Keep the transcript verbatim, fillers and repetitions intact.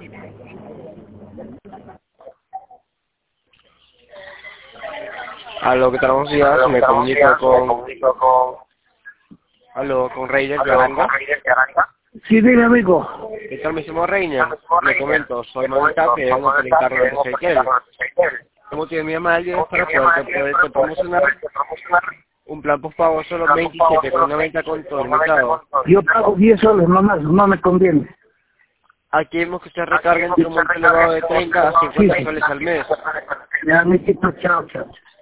Aló, ¿qué tal? Buenos días, me comunico con... Aló, con Reiner de Aranga. Sí, dime, amigo. ¿Qué tal, me llamo Reiner? Le comento, soy Manuel Tapia, vengo por encargo de Ezequiel. ¿Cómo tiene mi llamada es para poder, poder promocionar un plan postpago solo veintisiete con noventa con todo limitado? Yo pago diez soles nomás, no me conviene. Aquí vemos que usted recarga entre un monto elevado de treinta a cincuenta soles al mes. Ya, amiguito, chao, chao.